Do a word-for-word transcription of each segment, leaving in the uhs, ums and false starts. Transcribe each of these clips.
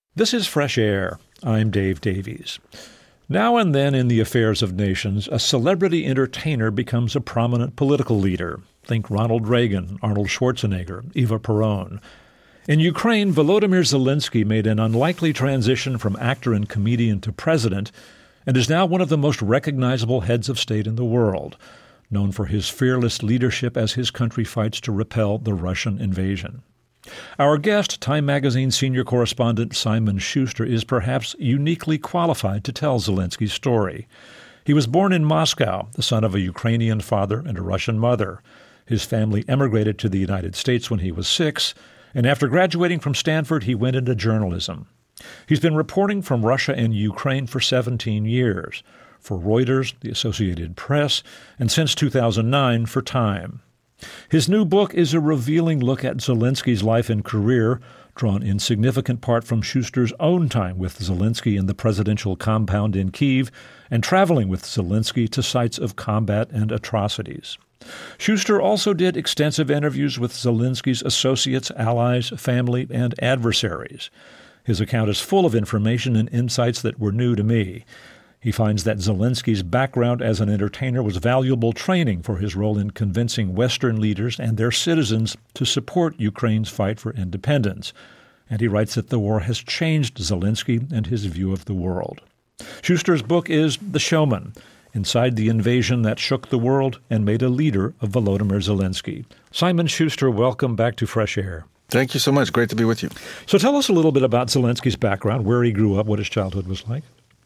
This is Fresh Air. I'm Dave Davies. Now and then in the affairs of nations, a celebrity entertainer becomes a prominent political leader. Think Ronald Reagan, Arnold Schwarzenegger, Eva Peron. In Ukraine, Volodymyr Zelensky made an unlikely transition from actor and comedian to president and is now one of the most recognizable heads of state in the world, known for his fearless leadership as his country fights to repel the Russian invasion. Our guest, Time Magazine senior correspondent Simon Schuster, is perhaps uniquely qualified to tell Zelensky's story. He was born in Moscow, the son of a Ukrainian father and a Russian mother. His family emigrated to the United States when he was six, and after graduating from Stanford, he went into journalism. He's been reporting from Russia and Ukraine for seventeen years, for Reuters, the Associated Press, and since two thousand nine for Time. His new book is a revealing look at Zelensky's life and career, drawn in significant part from Schuster's own time with Zelensky in the presidential compound in Kyiv and traveling with Zelensky to sites of combat and atrocities. Schuster also did extensive interviews with Zelensky's associates, allies, family, and adversaries. His account is full of information and insights that were new to me. He finds that Zelensky's background as an entertainer was valuable training for his role in convincing Western leaders and their citizens to support Ukraine's fight for independence. And he writes that the war has changed Zelensky and his view of the world. Schuster's book is The Showman, Inside the Invasion That Shook the World and Made a Leader of Volodymyr Zelensky. Simon Schuster, welcome back to Fresh Air. Thank you so much. Great to be with you. So tell us a little bit about Zelensky's background, where he grew up, what his childhood was like.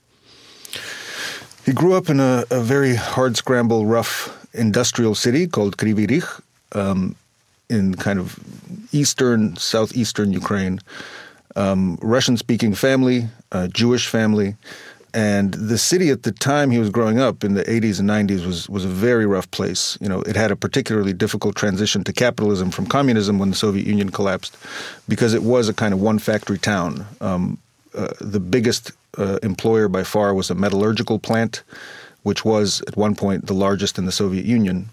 He grew up in a, a very hard-scramble, rough industrial city called Kryvyi Rih, um, in kind of eastern, southeastern Ukraine. Um, Russian-speaking family, uh, Jewish family. And the city at the time he was growing up in the eighties and nineties was was a very rough place. You know, it had a particularly difficult transition to capitalism from communism when the Soviet Union collapsed, because it was a kind of one-factory town. Um, uh, the biggest uh, employer by far was a metallurgical plant, which was at one point the largest in the Soviet Union.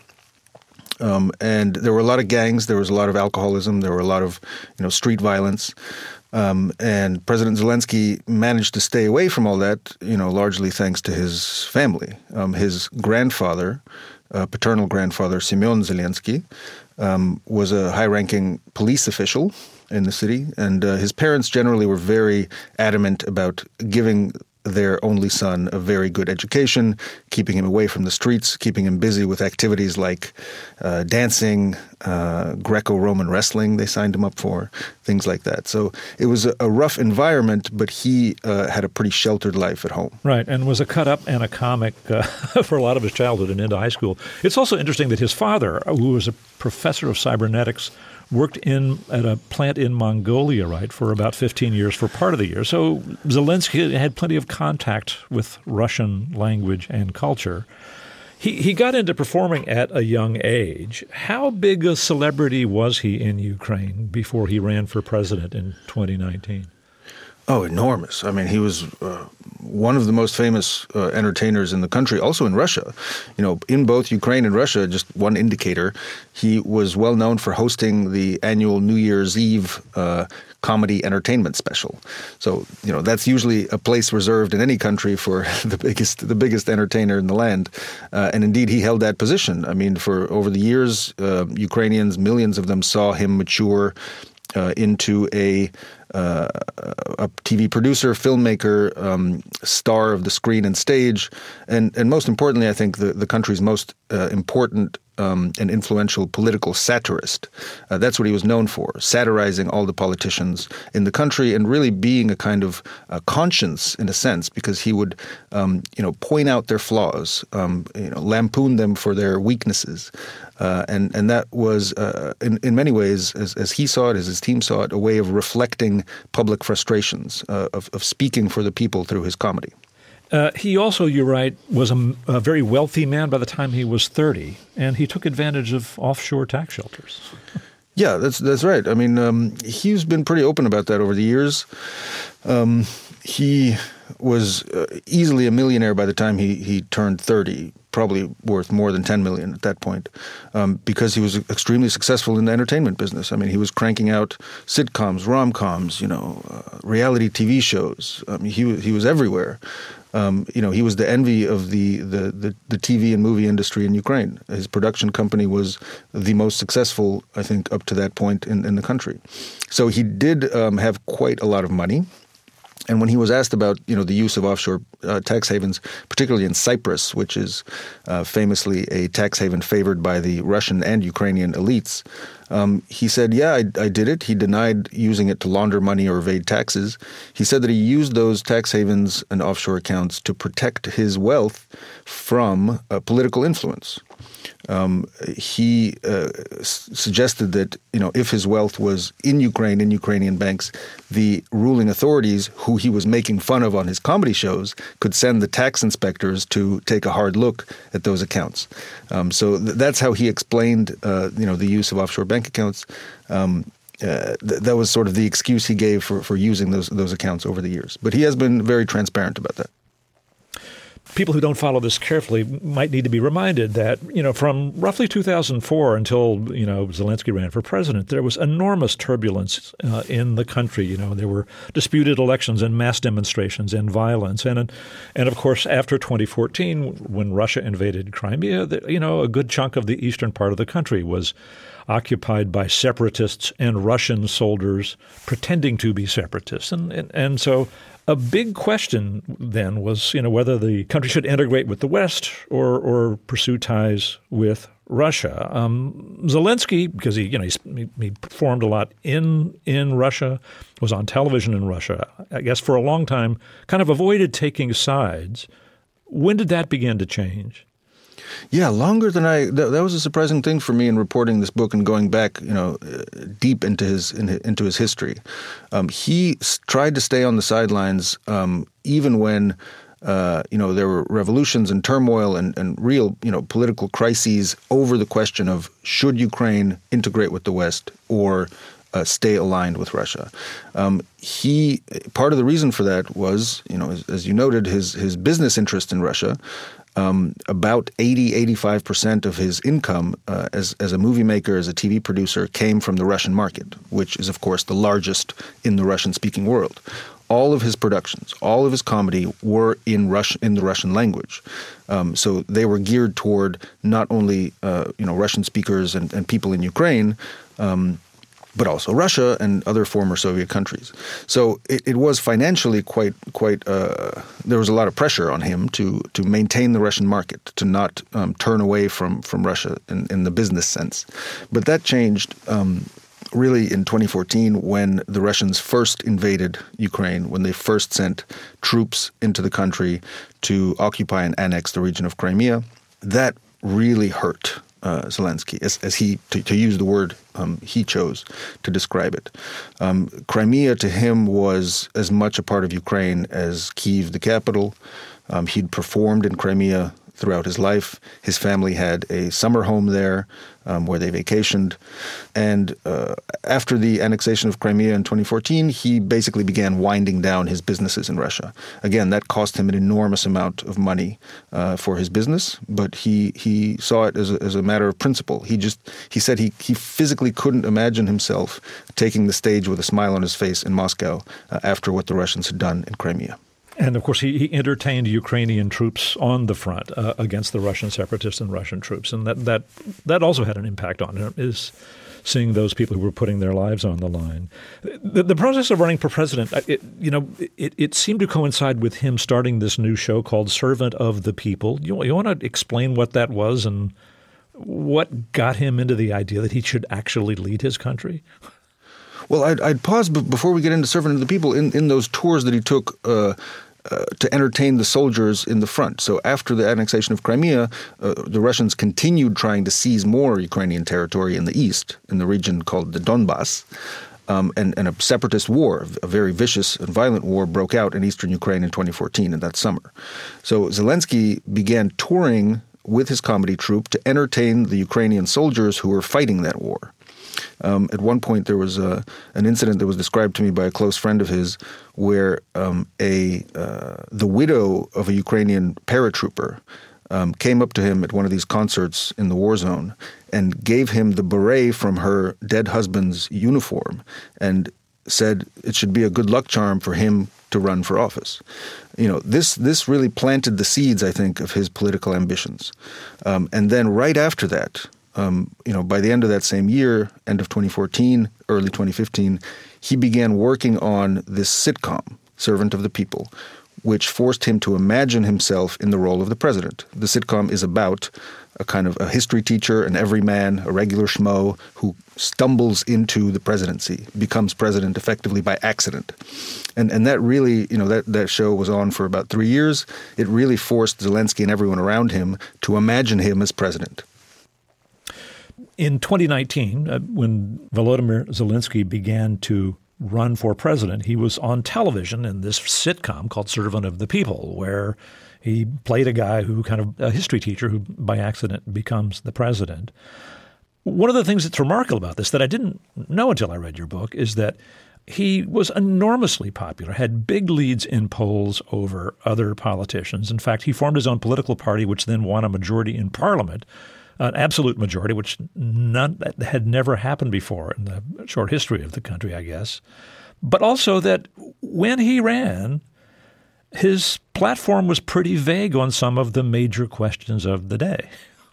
Um, and there were a lot of gangs. There was a lot of alcoholism. There were a lot of, you know, street violence. Um, and President Zelensky managed to stay away from all that, you know, largely thanks to his family. Um, his grandfather, uh, paternal grandfather, Semyon Zelensky, um, was a high-ranking police official in the city. And uh, his parents generally were very adamant about giving their only son a very good education, keeping him away from the streets, keeping him busy with activities like uh, dancing, uh, Greco-Roman wrestling they signed him up for, things like that. So it was a, a rough environment, but he uh, had a pretty sheltered life at home. Right, and was a cut-up and a comic uh, for a lot of his childhood and into high school. It's also interesting that his father, who was a professor of cybernetics, worked in at a plant in Mongolia, right, for about fifteen years, for part of the year. So Zelensky had plenty of contact with Russian language and culture. He he got into performing at a young age. How big a celebrity was he in Ukraine before he ran for president in twenty nineteen? Oh, enormous. I mean, he was uh, one of the most famous uh, entertainers in the country, also in Russia. You know, in both Ukraine and Russia, just one indicator, he was well known for hosting the annual New Year's Eve uh, comedy entertainment special. So, you know, that's usually a place reserved in any country for the biggest the biggest entertainer in the land. Uh, and indeed, he held that position. I mean, for over the years, uh, Ukrainians, millions of them saw him mature uh, into a Uh, a T V producer, filmmaker, um, star of the screen and stage, and and most importantly, I think the, the country's most uh, important um, and influential political satirist. Uh, that's what he was known for, satirizing all the politicians in the country and really being a kind of uh, conscience in a sense, because he would, um, you know, point out their flaws, um, you know, lampoon them for their weaknesses. Uh, and, and that was, uh, in, in many ways, as, as he saw it, as his team saw it, a way of reflecting public frustrations, uh, of, of speaking for the people through his comedy. Uh, he also, you're right, was a, a very wealthy man by the time he was thirty, and he took advantage of offshore tax shelters. Yeah, that's that's right. I mean, um, he's been pretty open about that over the years. Um, he was uh, easily a millionaire by the time he, he turned thirty, probably worth more than ten million dollars at that point, um, because he was extremely successful in the entertainment business. I mean, he was cranking out sitcoms, rom-coms, you know, uh, reality T V shows. I mean, he was, he was everywhere. Um, you know, he was the envy of the, the, the, the T V and movie industry in Ukraine. His production company was the most successful, I think, up to that point in, in the country. So he did um, have quite a lot of money. And when he was asked about, you know, the use of offshore uh, tax havens, particularly in Cyprus, which is uh, famously a tax haven favored by the Russian and Ukrainian elites, um, he said, yeah, I, I did it. He denied using it to launder money or evade taxes. He said that he used those tax havens and offshore accounts to protect his wealth from uh, political influence. Um, he uh, s- suggested that, you know, if his wealth was in Ukraine, in Ukrainian banks, the ruling authorities, who he was making fun of on his comedy shows, could send the tax inspectors to take a hard look at those accounts. Um, so th- that's how he explained, uh, you know, the use of offshore bank accounts. Um, uh, th- that was sort of the excuse he gave for, for using those those accounts over the years. But he has been very transparent about that. People who don't follow this carefully might need to be reminded that, you know, from roughly two thousand four until, you know, Zelensky ran for president, there was enormous turbulence uh, in the country. You know, there were disputed elections and mass demonstrations and violence. And, and of course, after twenty fourteen, when Russia invaded Crimea, the, you know, a good chunk of the eastern part of the country was occupied by separatists and Russian soldiers pretending to be separatists. And, and, and so a big question then was, you know, whether the country should integrate with the West or or pursue ties with Russia. Um, Zelensky, because he, you know, he, he performed a lot in in Russia, was on television in Russia, I guess for a long time, kind of avoided taking sides. When did that begin to change? Yeah, longer than I. That, that was a surprising thing for me in reporting this book and going back, you know, uh, deep into his in, into his history. Um, he s- tried to stay on the sidelines, um, even when, uh, you know, there were revolutions and turmoil and, and real, you know, political crises over the question of should Ukraine integrate with the West or uh, stay aligned with Russia. Um, he part of the reason for that was, you know, as, as you noted, his his business interest in Russia. Um, about eighty, eighty-five percent of his income uh, as, as a movie maker, as a T V producer, came from the Russian market, which is, of course, the largest in the Russian-speaking world. All of his productions, all of his comedy were in Russian, in the Russian language. Um, so they were geared toward not only uh, you know Russian speakers and, and people in Ukraine, um, but also Russia and other former Soviet countries. So it, it was financially quite quite. Uh, there was a lot of pressure on him to to maintain the Russian market, to not um, turn away from from Russia in, in the business sense. But that changed um, really in twenty fourteen when the Russians first invaded Ukraine, when they first sent troops into the country to occupy and annex the region of Crimea. That really hurt Uh, Zelensky, as, as he, to, to use the word um, he chose to describe it. Um, Crimea to him was as much a part of Ukraine as Kyiv, the capital. Um, he'd performed in Crimea throughout his life. His family had a summer home there um, where they vacationed. And uh, after the annexation of Crimea in twenty fourteen, he basically began winding down his businesses in Russia. Again, that cost him an enormous amount of money uh, for his business, but he he saw it as a, as a matter of principle. He just he said he, he physically couldn't imagine himself taking the stage with a smile on his face in Moscow uh, after what the Russians had done in Crimea. And, of course, he, he entertained Ukrainian troops on the front uh, against the Russian separatists and Russian troops. And that, that that also had an impact on him, is seeing those people who were putting their lives on the line. The, the process of running for president, it, you know, it, it seemed to coincide with him starting this new show called Servant of the People. You, you want to explain what that was and what got him into the idea that he should actually lead his country? Well, I'd, I'd pause b- before we get into Servant of the People. In, in those tours that he took uh, uh, to entertain the soldiers in the front. So after the annexation of Crimea, uh, the Russians continued trying to seize more Ukrainian territory in the east, in the region called the Donbass. Um, and, and a separatist war, a very vicious and violent war, broke out in eastern Ukraine in twenty fourteen, in that summer. So Zelensky began touring with his comedy troupe to entertain the Ukrainian soldiers who were fighting that war. Um, at one point, there was a, an incident that was described to me by a close friend of his where um, a uh, the widow of a Ukrainian paratrooper um, came up to him at one of these concerts in the war zone and gave him the beret from her dead husband's uniform and said it should be a good luck charm for him to run for office. You know, this this really planted the seeds, I think, of his political ambitions. Um, and then right after that, um, you know, by the end of that same year, end of twenty fourteen, early twenty fifteen, he began working on this sitcom, Servant of the People, which forced him to imagine himself in the role of the president. The sitcom is about a kind of a history teacher, an everyman, a regular schmo who stumbles into the presidency, becomes president effectively by accident. And and that really, you know, that, that show was on for about three years. It really forced Zelensky and everyone around him to imagine him as president. In twenty nineteen, uh, when Volodymyr Zelensky began to run for president, he was on television in this sitcom called Servant of the People, where he played a guy who kind of, a history teacher who by accident becomes the president. One of the things that's remarkable about this that I didn't know until I read your book is that he was enormously popular, had big leads in polls over other politicians. In fact, he formed his own political party, which then won a majority in parliament, an absolute majority, which none, had never happened before in the short history of the country, I guess. But also that when he ran, his platform was pretty vague on some of the major questions of the day.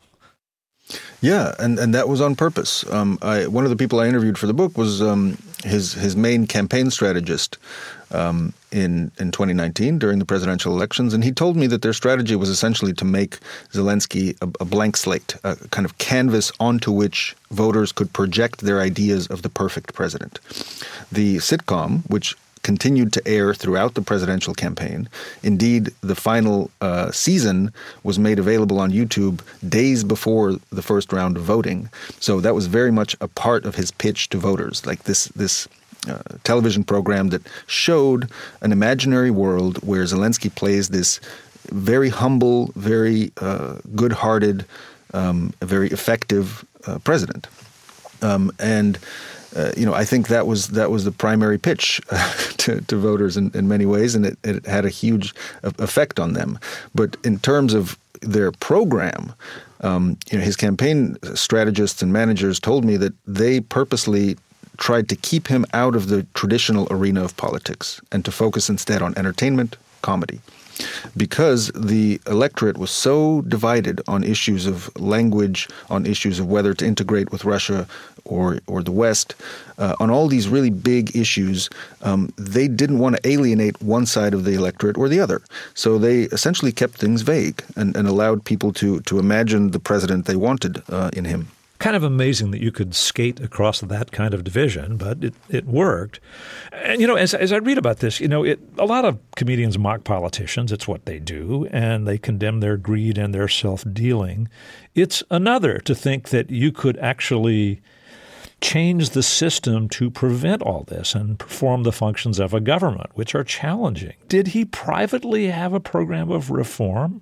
Yeah, and, and that was on purpose. Um, I, one of the people I interviewed for the book was um, his his main campaign strategist um, in in twenty nineteen during the presidential elections, and he told me that their strategy was essentially to make Zelensky a, a blank slate, a kind of canvas onto which voters could project their ideas of the perfect president. The sitcom, which continued to air throughout the presidential campaign. Indeed, the final uh, season was made available on YouTube days before the first round of voting. So that was very much a part of his pitch to voters, like this this uh, television program that showed an imaginary world where Zelensky plays this very humble, very uh, good-hearted, um, very effective uh, president. Um, and Uh, you know, I think that was that was the primary pitch uh, to, to voters in, in many ways, and it, it had a huge effect on them. But in terms of their program, um, you know, his campaign strategists and managers told me that they purposely tried to keep him out of the traditional arena of politics and to focus instead on entertainment, comedy. Because the electorate was so divided on issues of language, on issues of whether to integrate with Russia or or the West, uh, on all these really big issues, um, they didn't want to alienate one side of the electorate or the other. So they essentially kept things vague and, and allowed people to, to imagine the president they wanted uh, in him. Kind of amazing that you could skate across that kind of division, but it, it worked. And, you know, as as I read about this, you know, it, a lot of comedians mock politicians. It's what they do, and they condemn their greed and their self-dealing. It's another to think that you could actually change the system to prevent all this and perform the functions of a government, which are challenging. Did he privately have a program of reform?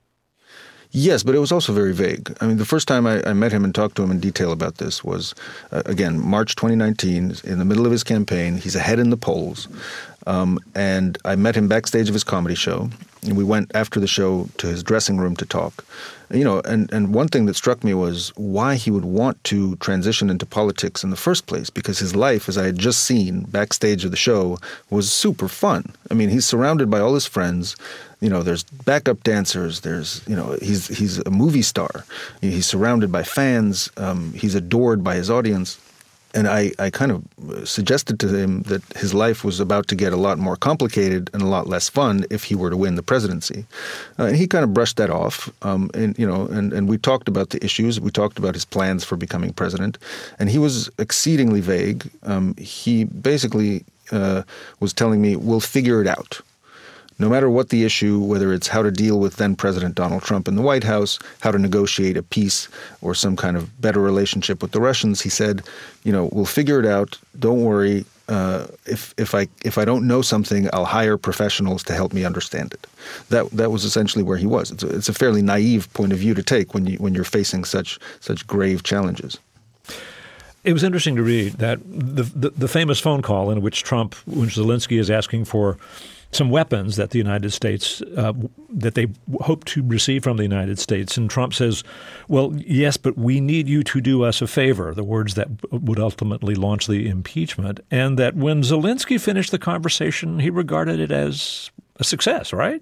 Yes, but it was also very vague. I mean, the first time I, I met him and talked to him in detail about this was, uh, again, March twenty nineteen, in the middle of his campaign. He's ahead in the polls. Um, and I met him backstage of his comedy show. And we went after the show to his dressing room to talk. You know, and, and one thing that struck me was why he would want to transition into politics in the first place, because his life, as I had just seen backstage of the show, was super fun. I mean, he's surrounded by all his friends. You know, there's backup dancers. There's, you know, he's he's a movie star. He's surrounded by fans. Um, he's adored by his audience. And I, I kind of suggested to him that his life was about to get a lot more complicated and a lot less fun if he were to win the presidency. Uh, and he kind of brushed that off. Um, and, you know, and, and we talked about the issues. We talked about his plans for becoming president. And he was exceedingly vague. Um, he basically uh, was telling me, we'll figure it out. No matter what the issue, whether it's how to deal with then-President Donald Trump in the White House, how to negotiate a peace or some kind of better relationship with the Russians, he said, you know, we'll figure it out. Don't worry. Uh, if if I if I don't know something, I'll hire professionals to help me understand it. That that was essentially where he was. It's a, it's a fairly naive point of view to take when you when you're facing such such grave challenges. It was interesting to read that the, the the famous phone call in which Trump, when Zelensky is asking for some weapons that the United States, uh, that they hope to receive from the United States. And Trump says, well, yes, but we need you to do us a favor, the words that would ultimately launch the impeachment. And that when Zelensky finished the conversation, he regarded it as a success, right?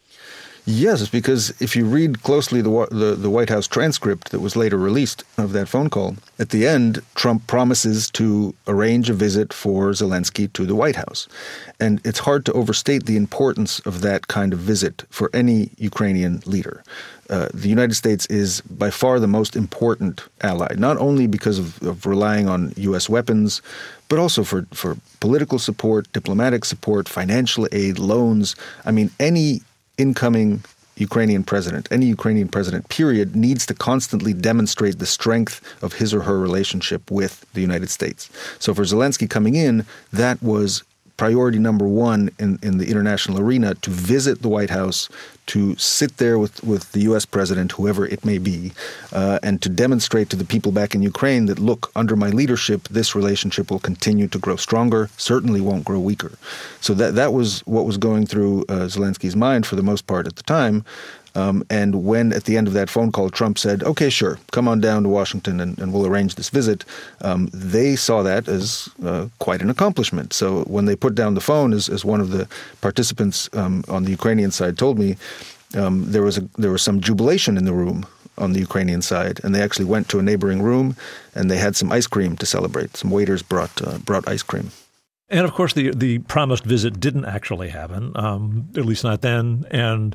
Yes, because if you read closely the, the the White House transcript that was later released of that phone call, at the end, Trump promises to arrange a visit for Zelensky to the White House. And it's hard to overstate the importance of that kind of visit for any Ukrainian leader. Uh, the United States is by far the most important ally, not only because of, of relying on U S weapons, but also for, for political support, diplomatic support, financial aid, loans. I mean, any incoming Ukrainian president, any Ukrainian president, period, needs to constantly demonstrate the strength of his or her relationship with the United States. So for Zelensky coming in, that was priority number one in, in the international arena, to visit the White House, to sit there with, with the U S president, whoever it may be, uh, and to demonstrate to the people back in Ukraine that, look, under my leadership, this relationship will continue to grow stronger, certainly won't grow weaker. So that that was what was going through uh, Zelensky's mind for the most part at the time. Um, and when, at the end of that phone call, Trump said, okay, sure, come on down to Washington and, and we'll arrange this visit, um, they saw that as uh, quite an accomplishment. So when they put down the phone, as, as one of the participants um, on the Ukrainian side told me, um, there was a, there was some jubilation in the room on the Ukrainian side, and they actually went to a neighboring room and they had some ice cream to celebrate. Some waiters brought uh, brought ice cream. And of course, the the promised visit didn't actually happen, um, at least not then. And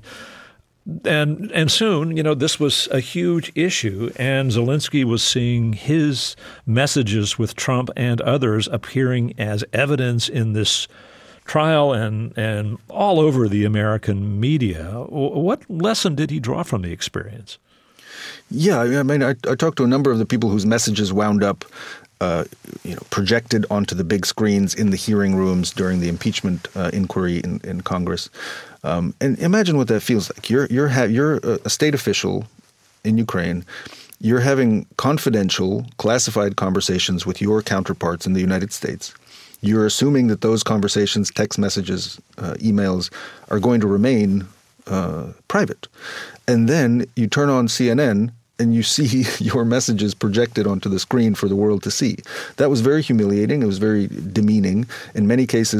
And and soon, you know, this was a huge issue, and Zelensky was seeing his messages with Trump and others appearing as evidence in this trial and and all over the American media. What lesson did he draw from the experience? Yeah, I mean, I, I talked to a number of the people whose messages wound up Uh, you know, projected onto the big screens in the hearing rooms during the impeachment uh, inquiry in, in Congress. Um, and imagine what that feels like. You're you're ha- you're a state official in Ukraine. You're having confidential, classified conversations with your counterparts in the United States. You're assuming that those conversations, text messages, uh, emails, are going to remain uh, private. And then you turn on C N N and you see your messages projected onto the screen for the world to see. That was very humiliating. It was very demeaning. In many cases,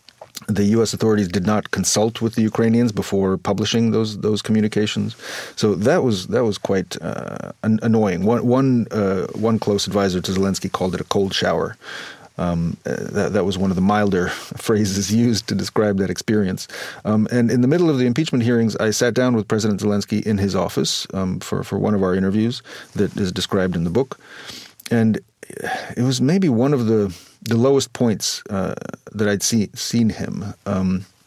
the U S authorities did not consult with the Ukrainians before publishing those those communications. So that was that was quite uh, annoying. One one uh, one close advisor to Zelensky called it a cold shower. Um, that, that was one of the milder phrases used to describe that experience. Um, and in the middle of the impeachment hearings, I sat down with President Zelensky in his office um, for, for one of our interviews that is described in the book. And it was maybe one of the, the lowest points uh, that I'd see, seen him. Um,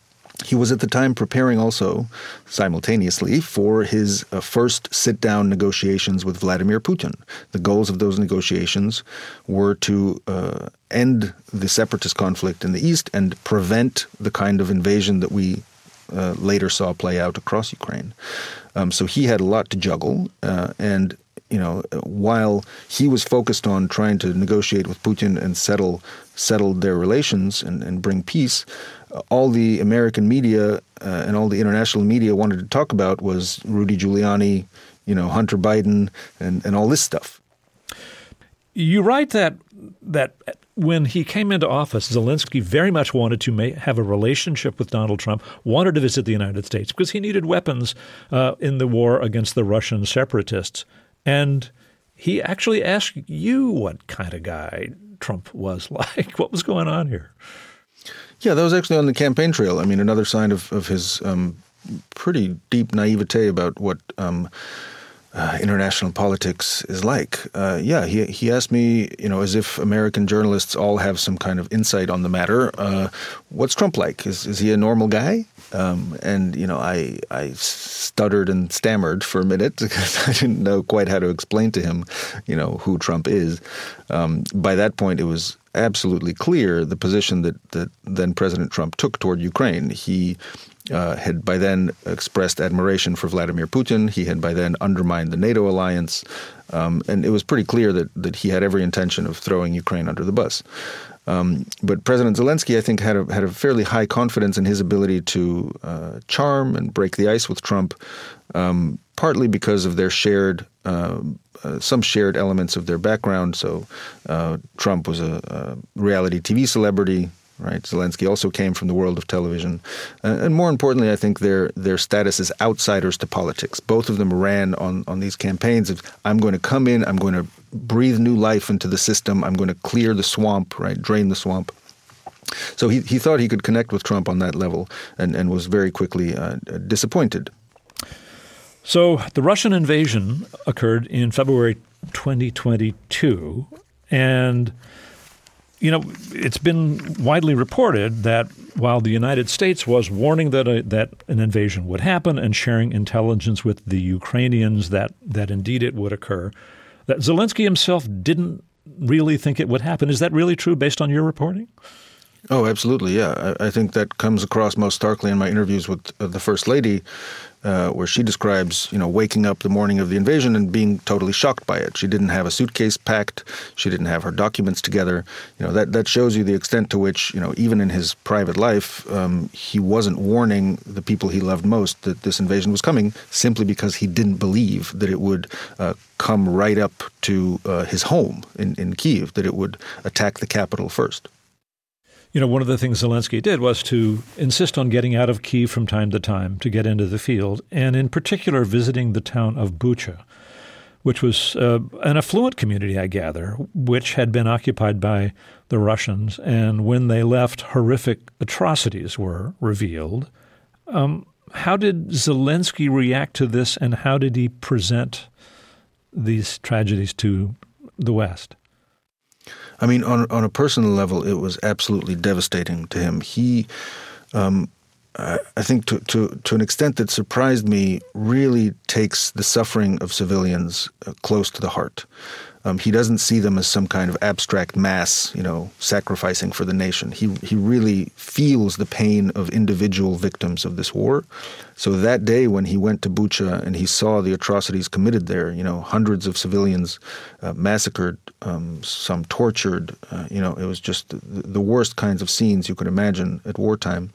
He was at the time preparing also simultaneously for his uh, first sit-down negotiations with Vladimir Putin. The goals of those negotiations were to uh, end the separatist conflict in the East and prevent the kind of invasion that we uh, later saw play out across Ukraine. Um, so he had a lot to juggle, uh, and you know, while he was focused on trying to negotiate with Putin and settle settle their relations and, and bring peace, all the American media uh, and all the international media wanted to talk about was Rudy Giuliani, you know, Hunter Biden, and, and all this stuff. You write that that when he came into office, Zelensky very much wanted to ma- have a relationship with Donald Trump, wanted to visit the United States because he needed weapons uh, in the war against the Russian separatists. And he actually asked you what kind of guy Trump was like. What was going on here? Yeah, that was actually on the campaign trail. I mean, another sign of, of his um, pretty deep naivete about what um, uh, international politics is like. Uh, yeah, he he asked me, you know, as if American journalists all have some kind of insight on the matter, uh, what's Trump like? Is is he a normal guy? Um, and, you know, I I stuttered and stammered for a minute because I didn't know quite how to explain to him, you know, who Trump is. Um, by that point, it was absolutely clear the position that, that then President Trump took toward Ukraine. He uh, had by then expressed admiration for Vladimir Putin. He had by then undermined the NATO alliance. Um, and it was pretty clear that, that he had every intention of throwing Ukraine under the bus. Um, but President Zelensky, I think, had a, had a fairly high confidence in his ability to uh, charm and break the ice with Trump, um, partly because of their shared, uh, uh, some shared elements of their background. So uh, Trump was a, a reality T V celebrity, right? Zelensky also came from the world of television. Uh, and more importantly, I think their their status as outsiders to politics. Both of them ran on, on these campaigns of, I'm going to come in, I'm going to breathe new life into the system, I'm going to clear the swamp, right, drain the swamp. So he, he thought he could connect with Trump on that level and, and was very quickly uh, disappointed. So the Russian invasion occurred in February twenty twenty-two, and you know, it's been widely reported that while the United States was warning that a, that an invasion would happen and sharing intelligence with the Ukrainians that, that indeed it would occur, that Zelensky himself didn't really think it would happen. Is that really true based on your reporting? Oh, absolutely, yeah. I, I think that comes across most starkly in my interviews with uh, the First Lady, uh, where she describes, you know, waking up the morning of the invasion and being totally shocked by it. She didn't have a suitcase packed. She didn't have her documents together. You know, that, that shows you the extent to which, you know, even in his private life, um, he wasn't warning the people he loved most that this invasion was coming simply because he didn't believe that it would uh, come right up to uh, his home in, in Kyiv, that it would attack the capital first. You know, one of the things Zelensky did was to insist on getting out of Kyiv from time to time to get into the field, and in particular visiting the town of Bucha, which was uh, an affluent community, I gather, which had been occupied by the Russians. And when they left, horrific atrocities were revealed. Um, how did Zelensky react to this, and how did he present these tragedies to the West? I mean, on on a personal level, it was absolutely devastating to him. He, um, I, I think to, to, to an extent that surprised me, really takes the suffering of civilians uh, close to the heart. Um, he doesn't see them as some kind of abstract mass, you know, sacrificing for the nation. He he really feels the pain of individual victims of this war. So that day when he went to Bucha and he saw the atrocities committed there, you know, hundreds of civilians uh, massacred, um, some tortured, uh, you know, it was just the, the worst kinds of scenes you could imagine at wartime.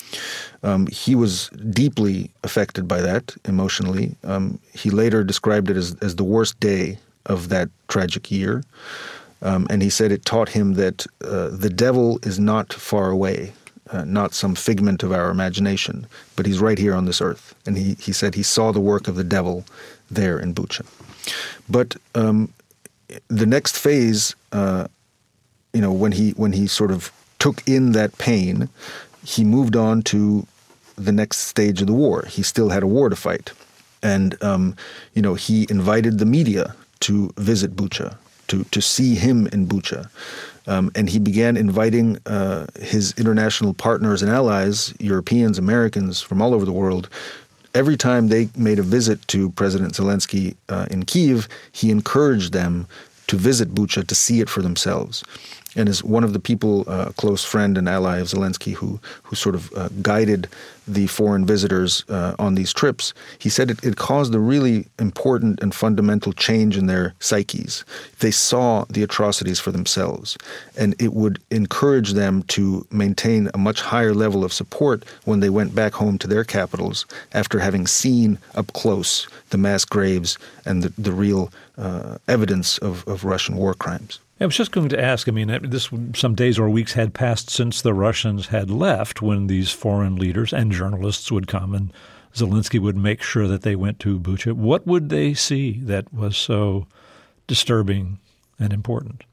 Um, he was deeply affected by that emotionally. Um, he later described it as, as the worst day of that tragic year. Um, and he said it taught him that uh, the devil is not far away, uh, not some figment of our imagination, but he's right here on this earth. And he, he said he saw the work of the devil there in Bucha. But um, the next phase, uh, you know, when he when he sort of took in that pain, he moved on to the next stage of the war. He still had a war to fight. And, um, you know, he invited the media to visit Bucha, to, to see him in Bucha. Um, and he began inviting uh, his international partners and allies, Europeans, Americans from all over the world. Every time they made a visit to President Zelensky uh, in Kyiv, he encouraged them to visit Bucha to see it for themselves. And as one of the people, uh, a close friend and ally of Zelensky, who who sort of uh, guided the foreign visitors uh, on these trips, he said it, it caused a really important and fundamental change in their psyches. They saw the atrocities for themselves, and it would encourage them to maintain a much higher level of support when they went back home to their capitals after having seen up close the mass graves and the, the real uh, evidence of, of Russian war crimes. I was just going to ask, I mean, this some days or weeks had passed since the Russians had left when these foreign leaders and journalists would come and Zelensky would make sure that they went to Bucha. What would they see that was so disturbing and important?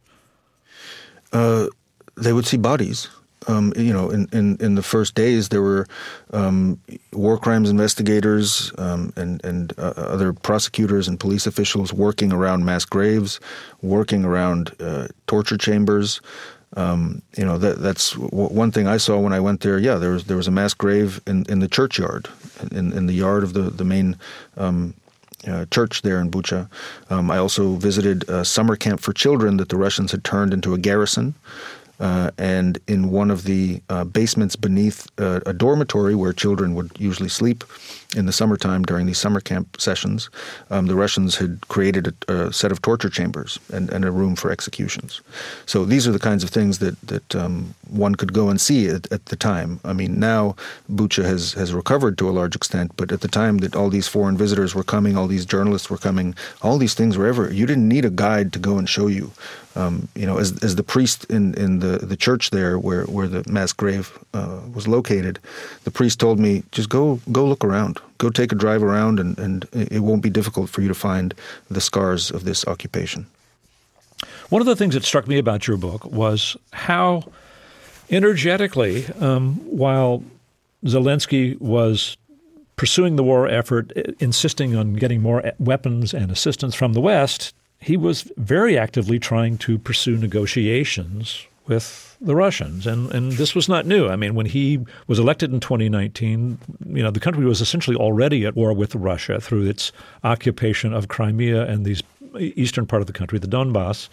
Uh, they would see bodies. Um, you know, in, in, in the first days, there were um, war crimes investigators um, and, and uh, other prosecutors and police officials working around mass graves, working around uh, torture chambers. Um, you know, that, that's w- one thing I saw when I went there. Yeah, there was there was a mass grave in, in the churchyard, in, in the yard of the the main um, uh, church there in Bucha. Um, I also visited a summer camp for children that the Russians had turned into a garrison. Uh, and in one of the uh, basements beneath uh, a dormitory where children would usually sleep in the summertime during these summer camp sessions, um, the Russians had created a, a set of torture chambers and, and a room for executions. So these are the kinds of things that, that um, one could go and see at, at the time. I mean, now Bucha has, has recovered to a large extent, but at the time that all these foreign visitors were coming, all these journalists were coming, all these things were ever, you didn't need a guide to go and show you. Um, you know, as as the priest in, in the, the church there where, where the mass grave uh, was located, the priest told me, just go go look around. Go take a drive around and, and it won't be difficult for you to find the scars of this occupation. One of the things that struck me about your book was how energetically, um, while Zelensky was pursuing the war effort, insisting on getting more weapons and assistance from the West, he was very actively trying to pursue negotiations with the Russians. And, and this was not new. I mean, when he was elected in twenty nineteen, you know, the country was essentially already at war with Russia through its occupation of Crimea and the eastern part of the country, the Donbass.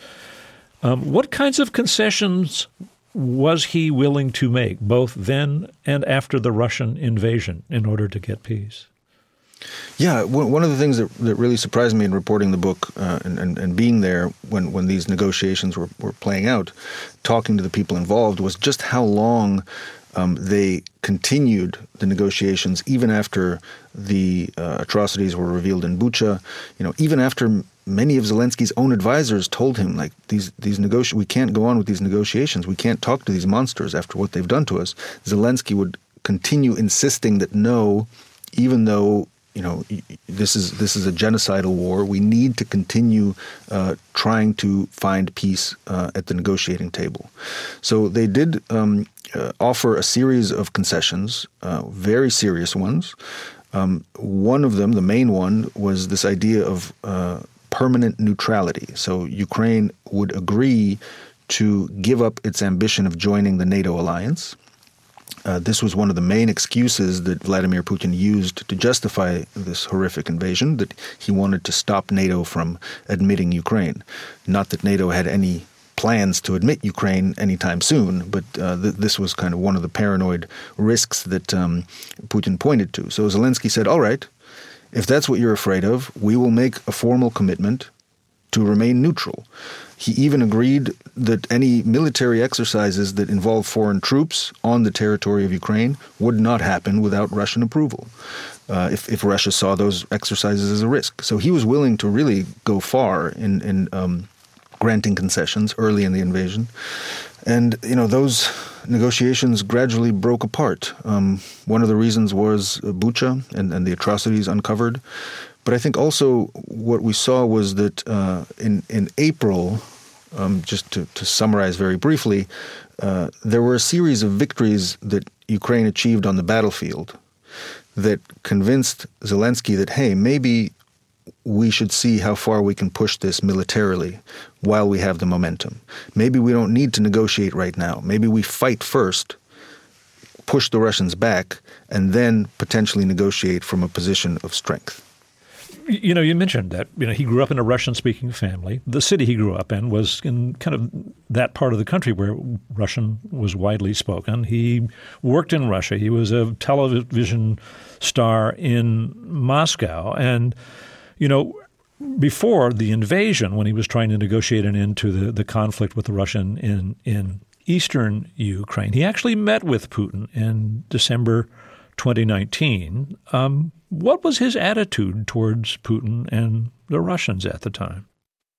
Um, what kinds of concessions was he willing to make, both then and after the Russian invasion, in order to get peace? Yeah, one of the things that, that really surprised me in reporting the book uh, and, and, and being there when, when these negotiations were, were playing out, talking to the people involved, was just how long um, they continued the negotiations even after the uh, atrocities were revealed in Bucha. You know, even after many of Zelensky's own advisors told him, like, these these negoti- we can't go on with these negotiations. We can't talk to these monsters after what they've done to us. Zelensky would continue insisting that no, even though you know, this is this is a genocidal war. We need to continue uh, trying to find peace uh, at the negotiating table. So they did um, uh, offer a series of concessions, uh, very serious ones. Um, one of them, the main one, was this idea of uh, permanent neutrality. So Ukraine would agree to give up its ambition of joining the NATO alliance. Uh, this was one of the main excuses that Vladimir Putin used to justify this horrific invasion, that he wanted to stop NATO from admitting Ukraine. Not that NATO had any plans to admit Ukraine anytime soon, but uh, th- this was kind of one of the paranoid risks that um, Putin pointed to. So Zelensky said, all right, if that's what you're afraid of, we will make a formal commitment to remain neutral. He even agreed that any military exercises that involve foreign troops on the territory of Ukraine would not happen without Russian approval, uh, if, if Russia saw those exercises as a risk. So he was willing to really go far in, in um, granting concessions early in the invasion. And, you know, those negotiations gradually broke apart. Um, one of the reasons was Bucha and, and the atrocities uncovered. But I think also what we saw was that uh, in, in April, um, just to, to summarize very briefly, uh, there were a series of victories that Ukraine achieved on the battlefield that convinced Zelensky that, hey, maybe we should see how far we can push this militarily while we have the momentum. Maybe we don't need to negotiate right now. Maybe we fight first, push the Russians back, and then potentially negotiate from a position of strength. You know, you mentioned that, you know, he grew up in a Russian-speaking family. The city he grew up in was in kind of that part of the country where Russian was widely spoken. He worked in Russia. He was a television star in Moscow. And, you know, before the invasion, when he was trying to negotiate an end to the, the conflict with the Russian in, in eastern Ukraine, he actually met with Putin in December twenty nineteen. Um, what was his attitude towards Putin and the Russians at the time?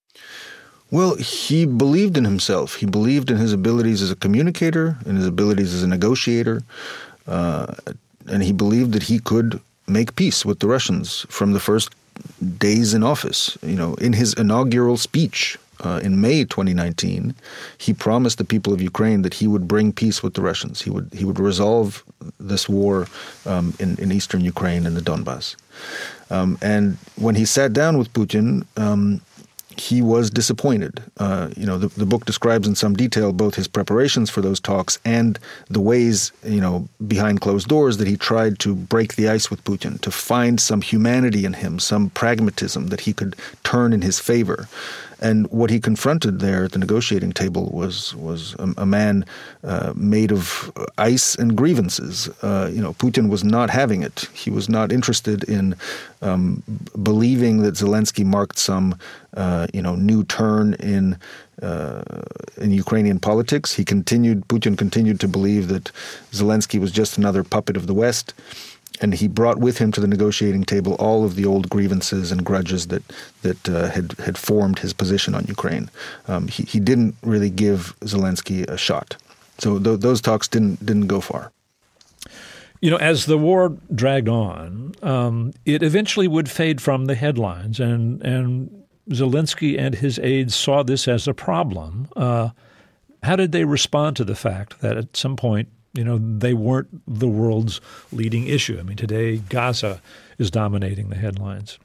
Well, he believed in himself. He believed in his abilities as a communicator, in his abilities as a negotiator, uh, and he believed that he could make peace with the Russians from the first days in office. You know, in his inaugural speech uh, in May twenty nineteen, he promised the people of Ukraine that he would bring peace with the Russians. He would he would resolve this war um, in, in eastern Ukraine and the Donbass. Um, and when he sat down with Putin, um, he was disappointed. Uh, you know, the, the book describes in some detail both his preparations for those talks and the ways, you know, behind closed doors that he tried to break the ice with Putin, to find some humanity in him, some pragmatism that he could turn in his favor. And what he confronted there at the negotiating table was was a, a man uh, made of ice and grievances. Uh, you know, Putin was not having it. He was not interested in um, believing that Zelensky marked some, uh, you know, new turn in uh, in Ukrainian politics. He continued. Putin continued to believe that Zelensky was just another puppet of the West. And he brought with him to the negotiating table all of the old grievances and grudges that that uh, had had formed his position on Ukraine. Um, he he didn't really give Zelensky a shot, so th- those talks didn't didn't go far. You know, as the war dragged on, um, it eventually would fade from the headlines, and and Zelensky and his aides saw this as a problem. Uh, how did they respond to the fact that at some point, you know, they weren't the world's leading issue? I mean, today Gaza is dominating the headlines.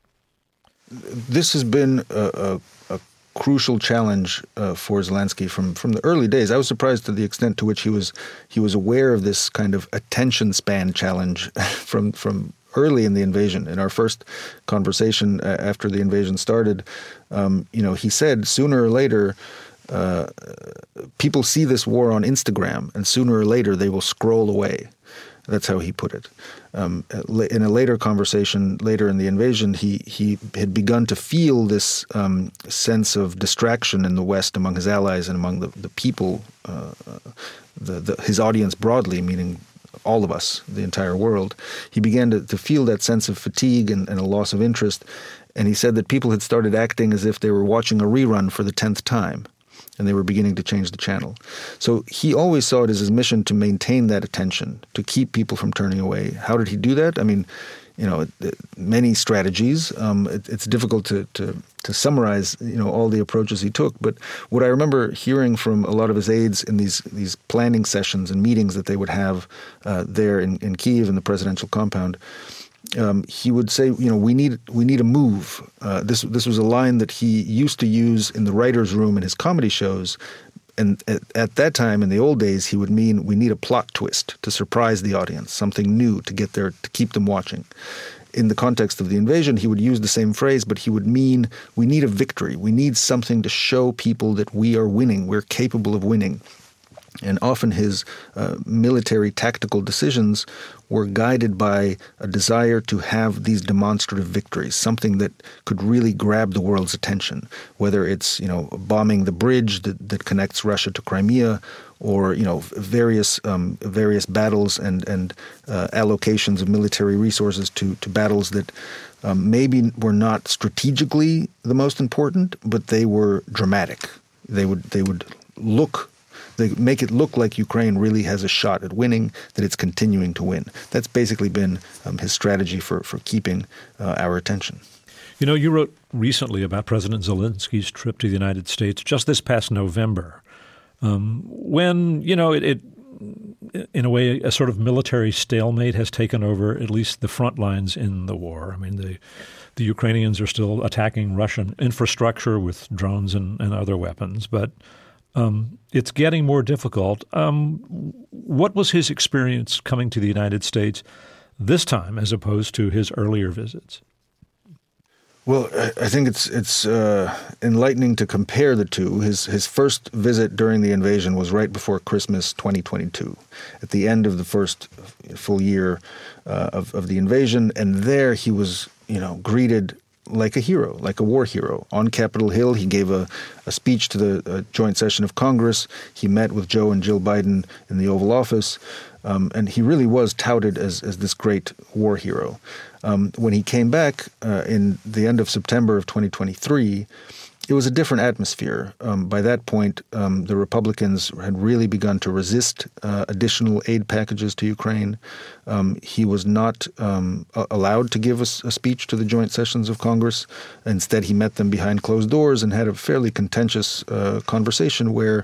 This has been a, a, a crucial challenge uh, for Zelensky from, from the early days. I was surprised to the extent to which he was he was aware of this kind of attention span challenge from from early in the invasion. In our first conversation uh, after the invasion started, um, you know, he said sooner or later, Uh, people see this war on Instagram, and sooner or later they will scroll away. That's how he put it. Um, in a later conversation, later in the invasion, he he had begun to feel this um, sense of distraction in the West among his allies and among the, the people, uh, the, the, his audience broadly, meaning all of us, the entire world. He began to, to feel that sense of fatigue and, and a loss of interest, and he said that people had started acting as if they were watching a rerun for the tenth time. And they were beginning to change the channel. So he always saw it as his mission to maintain that attention, to keep people from turning away. How did he do that? I mean, you know, many strategies. Um, it, it's difficult to, to to summarize, you know, all the approaches he took. But what I remember hearing from a lot of his aides in these these planning sessions and meetings that they would have uh, there in, in Kyiv in the presidential compound, Um, he would say, you know, we need we need a move. Uh, this this was a line that he used to use in the writer's room in his comedy shows. And at, at that time, in the old days, he would mean we need a plot twist to surprise the audience, something new to get there, to keep them watching. In the context of the invasion, he would use the same phrase, but he would mean we need a victory. We need something to show people that we are winning. We're capable of winning. And often his uh, military tactical decisions were guided by a desire to have these demonstrative victories, something that could really grab the world's attention, whether it's, you know, bombing the bridge that, that connects Russia to Crimea, or, you know, various um, various battles and, and uh, allocations of military resources to, to battles that um, maybe were not strategically the most important, but they were dramatic. They would they would look They make it look like Ukraine really has a shot at winning, that it's continuing to win. That's basically been um, his strategy for, for keeping uh, our attention. You know, you wrote recently about President Zelensky's trip to the United States just this past November, um, when, you know, it, it, in a way, a sort of military stalemate has taken over at least the front lines in the war. I mean, the the Ukrainians are still attacking Russian infrastructure with drones and, and other weapons, but Um, it's getting more difficult. Um, what was his experience coming to the United States this time as opposed to his earlier visits? Well, I think it's it's uh, enlightening to compare the two. His his first visit during the invasion was right before Christmas twenty twenty-two, at the end of the first full year uh, of of the invasion, and there he was, you know, greeted like a hero, like a war hero. On Capitol Hill, he gave a, a speech to the uh, joint session of Congress. He met with Joe and Jill Biden in the Oval Office, um, and he really was touted as, as this great war hero. Um, when he came back uh, in the end of September of twenty twenty-three, it was a different atmosphere. Um, by that point, um, the Republicans had really begun to resist uh, additional aid packages to Ukraine. Um, he was not um, allowed to give a, a speech to the joint sessions of Congress. Instead, he met them behind closed doors and had a fairly contentious uh, conversation where,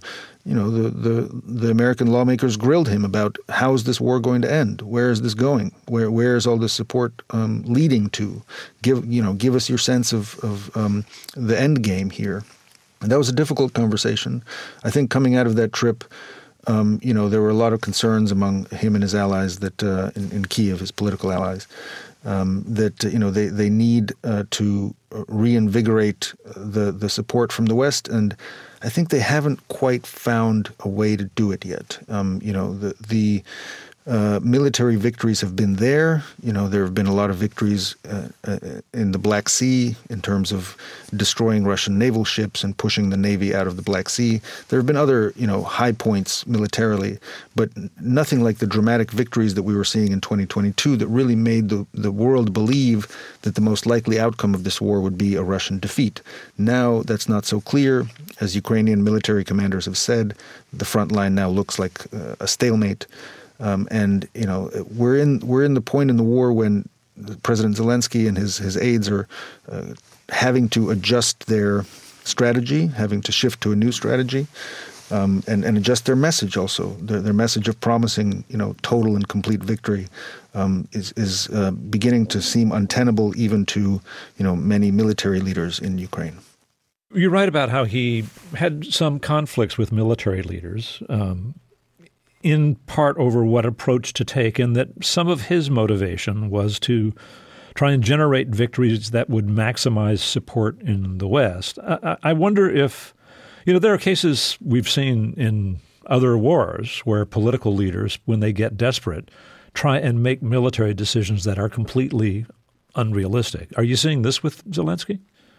you know, the, the, the American lawmakers grilled him about how is this war going to end? Where is this going? Where where is all this support um, leading to? Give you know, give us your sense of of um, the end game here. And that was a difficult conversation. I think coming out of that trip, um, you know, there were a lot of concerns among him and his allies that uh, in, in Kiev, his political allies, um, that uh, you know they they need uh, to reinvigorate the the support from the West, and I think they haven't quite found a way to do it yet. Um, you know, the the uh, military victories have been there. You know, there have been a lot of victories uh, uh, in the Black Sea in terms of destroying Russian naval ships and pushing the Navy out of the Black Sea. There have been other, you know, high points militarily, but nothing like the dramatic victories that we were seeing in twenty twenty-two that really made the, the world believe that the most likely outcome of this war would be a Russian defeat. Now that's not so clear. As Ukrainian military commanders have said, the front line now looks like uh, a stalemate. Um, and you know we're in we're in the point in the war when President Zelensky and his his aides are uh, having to adjust their strategy, having to shift to a new strategy, um, and and adjust their message also. Their, their message of promising you know total and complete victory um, is is uh, beginning to seem untenable even to you know many military leaders in Ukraine. You write about how he had some conflicts with military leaders. Um, in part over what approach to take, and that some of his motivation was to try and generate victories that would maximize support in the West. I, I wonder if, you know, there are cases we've seen in other wars where political leaders, when they get desperate, try and make military decisions that are completely unrealistic. Are you seeing this with Zelensky?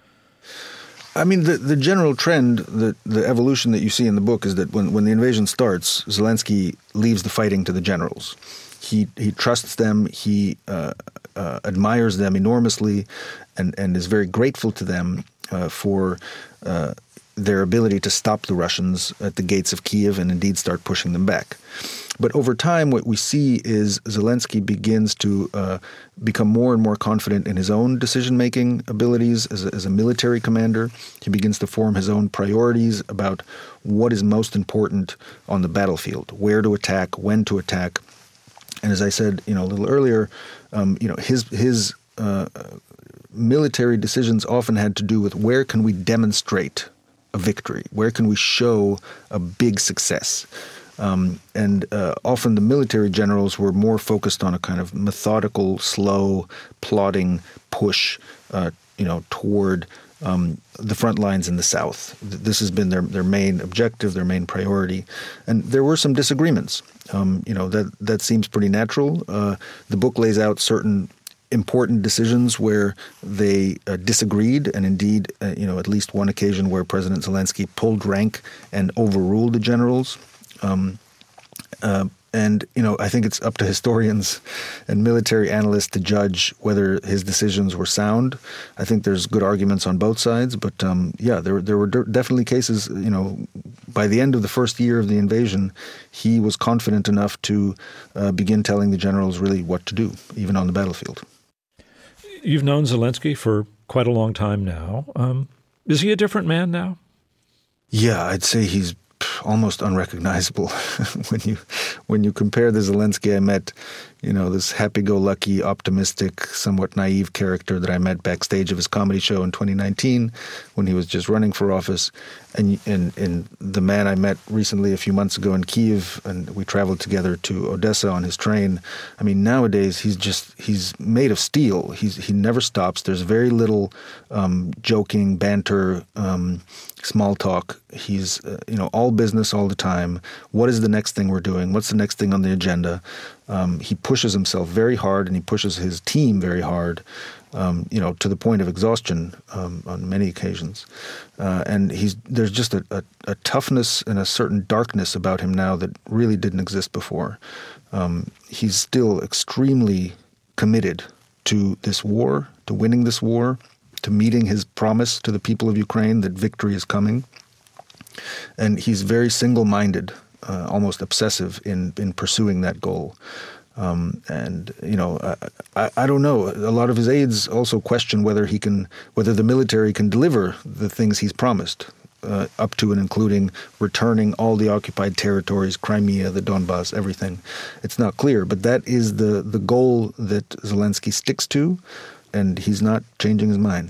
I mean, the, the general trend, the, the evolution that you see in the book is that when, when the invasion starts, Zelensky leaves the fighting to the generals. He he trusts them, he uh, uh, admires them enormously, and, and is very grateful to them uh, for uh, their ability to stop the Russians at the gates of Kiev and indeed start pushing them back. But over time, what we see is Zelensky begins to uh, become more and more confident in his own decision-making abilities as a, as a military commander. He begins to form his own priorities about what is most important on the battlefield, where to attack, when to attack. And as I said, you know, a little earlier, um, you know, his his uh, military decisions often had to do with where can we demonstrate a victory, where can we show a big success. Um, and uh, often the military generals were more focused on a kind of methodical, slow, plodding push, uh, you know, toward um, the front lines in the South. This has been their, their main objective, their main priority. And there were some disagreements. Um, you know, that, that seems pretty natural. Uh, the book lays out certain important decisions where they uh, disagreed, and indeed, uh, you know, at least one occasion where President Zelensky pulled rank and overruled the generals. Um, uh, and, you know, I think it's up to historians and military analysts to judge whether his decisions were sound. I think there's good arguments on both sides. But, um, yeah, there, there were de- definitely cases, you know, by the end of the first year of the invasion, he was confident enough to uh, begin telling the generals really what to do, even on the battlefield. You've known Zelensky for quite a long time now. Um, is he a different man now? Yeah, I'd say he's almost unrecognizable when you when you compare the Zelensky I met, you know, this happy-go-lucky, optimistic, somewhat naive character that I met backstage of his comedy show in twenty nineteen when he was just running for office, and and, and the man I met recently a few months ago in Kiev, and we traveled together to Odessa on his train. I mean, nowadays he's just he's made of steel. He's he never stops. There's very little um, joking, banter, um, small talk. He's uh, you know all business all the time. What is the next thing we're doing? What's the next thing on the agenda? Um, he pushes himself very hard, and he pushes his team very hard, um, you know, to the point of exhaustion um, on many occasions. Uh, and he's there's just a, a, a toughness and a certain darkness about him now that really didn't exist before. Um, he's still extremely committed to this war, to winning this war, to meeting his promise to the people of Ukraine that victory is coming. And he's very single-minded, uh, almost obsessive in, in pursuing that goal. Um, and, you know, I, I, I don't know. A lot of his aides also question whether he can, whether the military can deliver the things he's promised. uh, up to and including returning all the occupied territories, Crimea, the Donbass, everything. It's not clear, but that is the, the goal that Zelensky sticks to, and he's not changing his mind.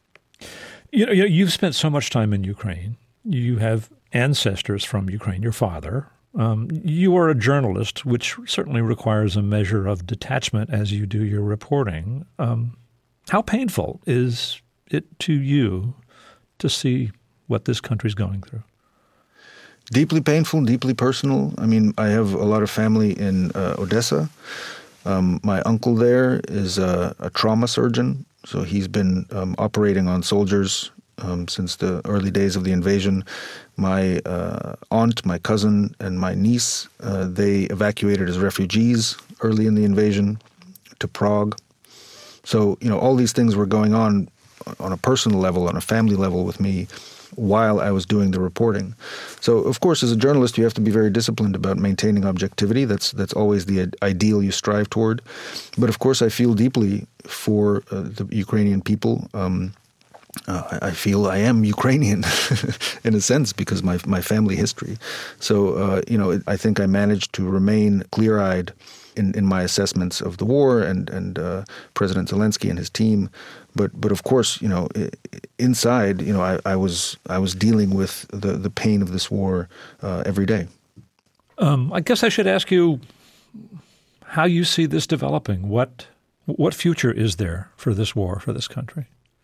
You know, you've spent so much time in Ukraine. You have ancestors from Ukraine, your father. Um, you are a journalist, which certainly requires a measure of detachment as you do your reporting. Um, how painful is it to you to see what this country's going through? Deeply painful, deeply personal. I mean, I have a lot of family in uh, Odessa. Um, my uncle there is a, a trauma surgeon, so he's been um, operating on soldiers um, since the early days of the invasion. My uh, aunt, my cousin, and my niece, uh, they evacuated as refugees early in the invasion to Prague. So, you know, all these things were going on on a personal level, on a family level with me while I was doing the reporting. So, of course, as a journalist, you have to be very disciplined about maintaining objectivity. That's that's always the ideal you strive toward. But, of course, I feel deeply for uh, the Ukrainian people. Um, uh, I feel I am Ukrainian in a sense because my my family history. So, uh, you know, I think I managed to remain clear-eyed in, in my assessments of the war and, and uh, President Zelensky and his team. But but of course, you know, inside, you know, I, I was I was dealing with the, the pain of this war uh, every day. Um, I guess I should ask you how you see this developing. What what future is there for this war, for this country?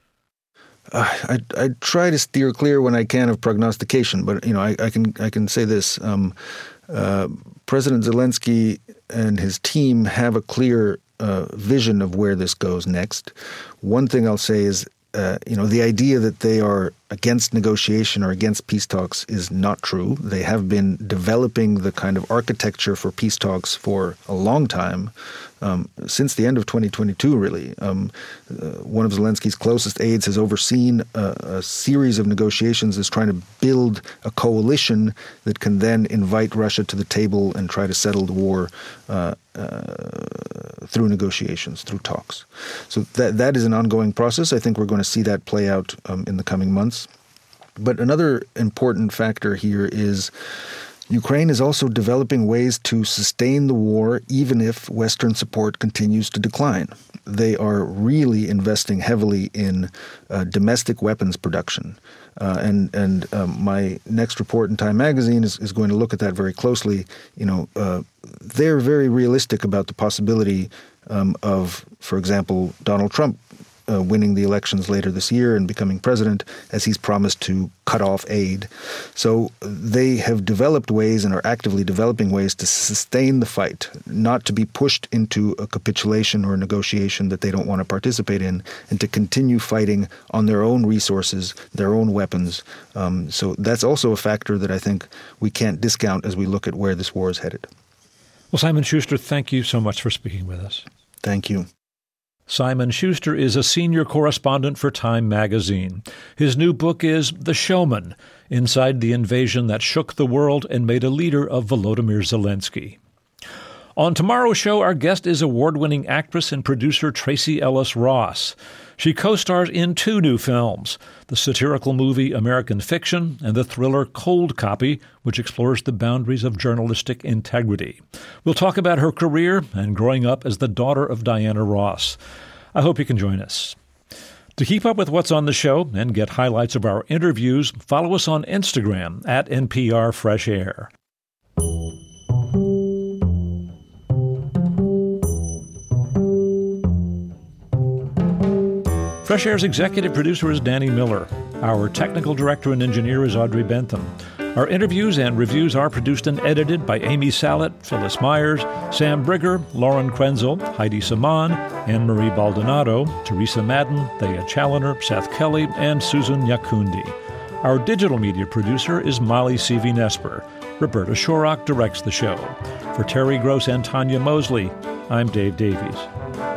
Uh, I I try to steer clear when I can of prognostication, but you know, I, I can I can say this: um, uh, President Zelensky and his team have a clear Uh, vision of where this goes next. One thing I'll say is, uh, you know, the idea that they are against negotiation or against peace talks is not true. They have been developing the kind of architecture for peace talks for a long time, um, since the end of twenty twenty-two, really. Um, uh, one of Zelensky's closest aides has overseen a, a series of negotiations, is trying to build a coalition that can then invite Russia to the table and try to settle the war uh, uh, through negotiations, through talks. So that that is an ongoing process. I think we're going to see that play out um, in the coming months. But another important factor here is Ukraine is also developing ways to sustain the war even if Western support continues to decline. They are really investing heavily in uh, domestic weapons production. Uh, and and um, my next report in Time magazine is, is going to look at that very closely. You know, uh, they're very realistic about the possibility um, of, for example, Donald Trump Uh, winning the elections later this year and becoming president, as he's promised to cut off aid. So they have developed ways and are actively developing ways to sustain the fight, not to be pushed into a capitulation or a negotiation that they don't want to participate in, and to continue fighting on their own resources, their own weapons. Um, so that's also a factor that I think we can't discount as we look at where this war is headed. Well, Simon Schuster, thank you so much for speaking with us. Thank you. Simon Schuster is a senior correspondent for Time magazine. His new book is The Showman, Inside the Invasion That Shook the World and Made a Leader of Volodymyr Zelensky. On tomorrow's show, our guest is award-winning actress and producer Tracee Ellis Ross. She co-stars in two new films, the satirical movie American Fiction and the thriller Cold Copy, which explores the boundaries of journalistic integrity. We'll talk about her career and growing up as the daughter of Diana Ross. I hope you can join us. To keep up with what's on the show and get highlights of our interviews, follow us on Instagram at N P R Fresh Air. Fresh Air's executive producer is Danny Miller. Our technical director and engineer is Audrey Bentham. Our interviews and reviews are produced and edited by Amy Sallet, Phyllis Myers, Sam Brigger, Lauren Krenzel, Heidi Saman, Anne-Marie Baldonado, Teresa Madden, Thea Challoner, Seth Kelly, and Susan Nyakundi. Our digital media producer is Molly Seavy-Nesper. Roberta Shorrock directs the show. For Terry Gross and Tanya Mosley, I'm Dave Davies.